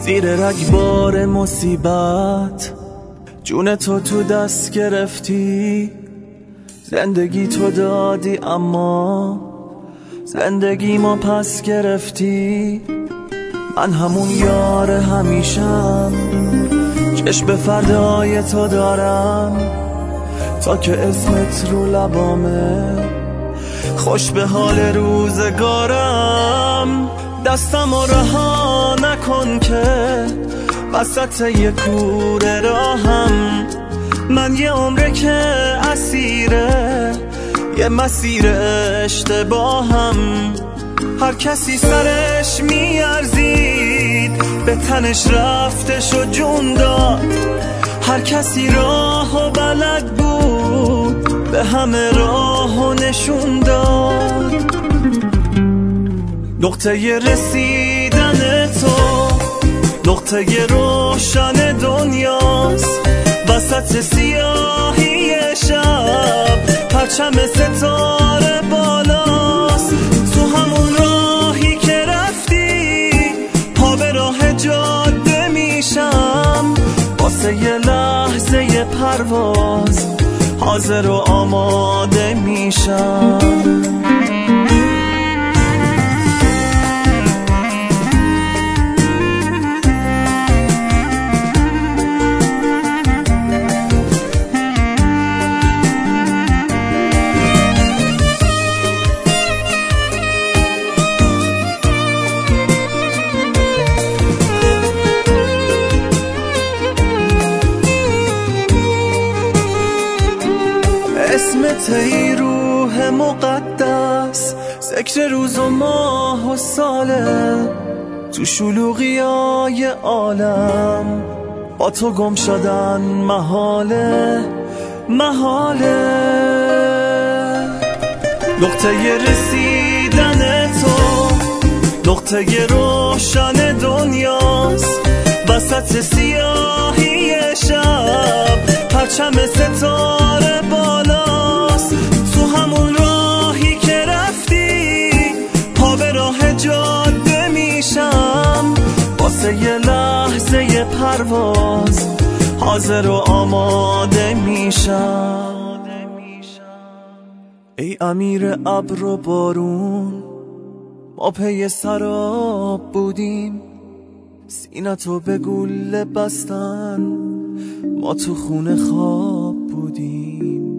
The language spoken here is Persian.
زیر رگبار مصیبت جون تو دست گرفتی. زندگی تو دادی اما زندگی ما پس گرفتی. من همون یار همیشم، چشم به فردای تو دارم تا که اسمت رو لبامه. خوش به حال روزگارم، دستم رو رها نکن که وسط یه کوره راهم. من یه عمره که اسیره یه مسیر اشتباهم. هر کسی سرش میارزید به تنش رفتش و جون داد. هر کسی راه و بلد بود به همه راه و نشون داد. نقطه رسیدن تو نقطه روشن دنیاست. وسط سیاهی شب پرچم ستاره بالاست. تو همون راهی که رفتی پا به راه جاده میشم. واسه یه لحظه پرواز حاضر و آماده میشم. اسمت ای روح مقدس، ذکر روز و ماه و ساله. تو شلوغیای عالم با تو گم شدن محاله محاله. نقطه رسیدن تو نقطه روشن دنیاست. وسط سیاهی شب پرچم ستاره بالاست. تو همون راهی که رفتی پا به راه جاده میشم. واسه یه لحظه پرواز حاضر و آماده میشم. ای امیر ابر و بارون، ما پی سراب بودیم. سینه‌تو به گوله بستن، ما تو خونه خواب بودیم.